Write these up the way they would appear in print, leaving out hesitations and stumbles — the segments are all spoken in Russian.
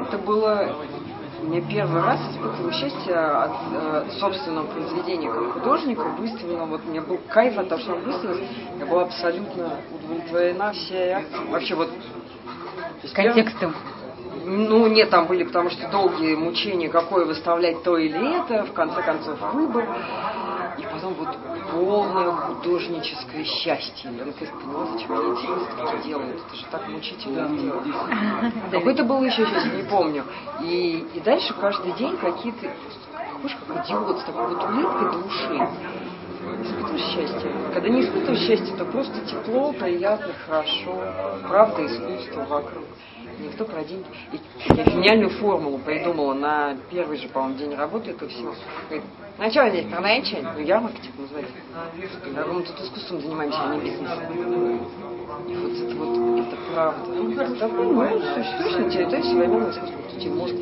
Это было... Я первый раз испытывала счастье от собственного произведения как художника, выставленного. Вот у меня был кайф от того, что он выставился. Я была абсолютно удовлетворена всей акцией. Вообще вот... Контекстом. Ну, нет, там были, потому что долгие мучения, какое выставлять то или это, в конце концов выбор. И потом вот полное художническое счастье. Я наконец поняла, зачем они эти выставки делают. Это же так мучительно делать. Какое-то было еще счастье, не помню. И дальше каждый день какие-то, знаешь, как идиот, с такой вот улыбкой до ушей. Испытываешь счастье. Когда не испытываешь счастье, то просто тепло, приятно, хорошо. Правда, искусство вокруг. Никто про деньги. И я гениальную формулу придумала на первый же, по-моему, день работы этого всего. Говорит, ну а что здесь, продаете? Ну, ярмарка, типа, называется. Я говорю, мы тут искусством занимаемся, а не бизнесом. И вот это правда. Это такой, ну, существуешь на территории современного искусства, кто тебе может.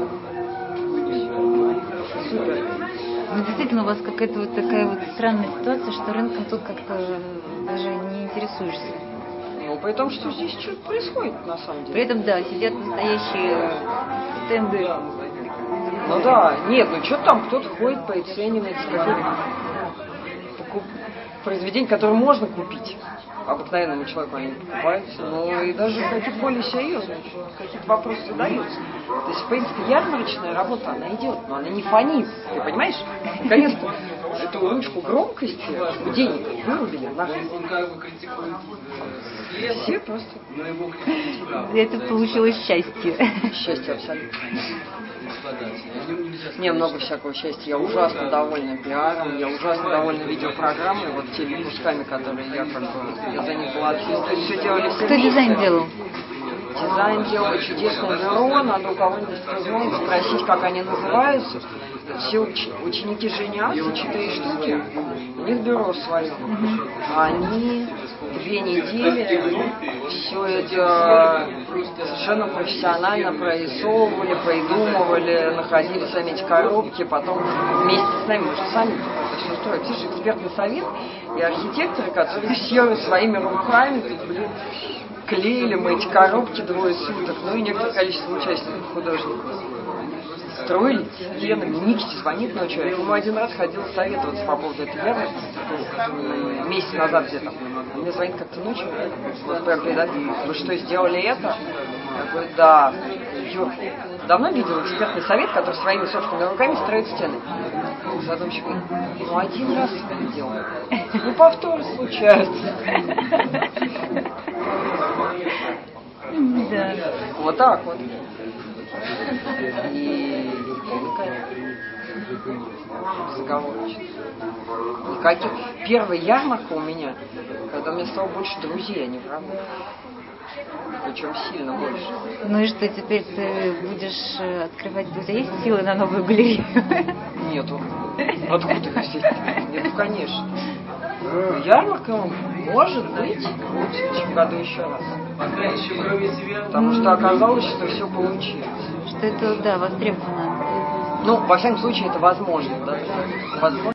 Супер. Ну, действительно, у вас какая-то вот такая вот странная ситуация, что рынком тут как-то даже не интересуешься. Ну, при том, что здесь что-то происходит, на самом деле. При этом, да, сидят настоящие стенды. Ну да, нет, ну что там, кто-то ходит приценивает какие-то произведения, которые можно купить. Обыкновенному человеку они покупаются. Ну и даже какие-то более серьезные, какие-то вопросы задаются. То есть, в принципе, ярмарочная работа, она идет, но она не фонит. Ты понимаешь? Наконец-то эту ручку громкости у денег вырубили нахрен. Все просто. Это получилось счастье. Счастье абсолютно. Мне много всякого счастья. Я ужасно довольна пиаром, я ужасно довольна видеопрограммой, вот теми кусками, которые я за них была ответственна. Все делали все. Кто дизайн делал? Дизайн делало чудесное бюро, надо у кого-нибудь, кто знает, спросить, как они называются. Все ученики женятся, 4 штуки, у них бюро свое. Они 2 недели все это совершенно профессионально прорисовывали, придумывали, находили сами эти коробки, потом вместе с нами, потому что сами это все строят. Это же экспертный совет и архитекторы, которые все своими руками, клеили мы эти коробки 2 суток, ну и некоторое количество участников художников. Строили стенами, Никите звонит ночью. Я ему один раз ходил советоваться по поводу этой ярмарки, месяц назад где-то. Он мне звонит как-то ночью, вот прям перед обедом. Вы что, сделали это? Я говорю, да. Юр, давно видел экспертный совет, который своими собственными руками строит стены? Задумчик говорит, ну один раз это делал. Ну повторы случаются. Да. Вот так вот. И заговорочно. Никаких. Первая ярмарка у меня, когда у меня стало больше друзей, а не врагов. Причем сильно больше. Ну и что, теперь ты будешь открывать? У тебя есть силы на новую галерею? Нету. Откуда их взять? Нет, конечно. Ярмарка может быть в следующем году еще раз. Потому что оказалось, что все получилось. Что это, да, востребовано. Ну, во всяком случае, это возможно, да? Возможно.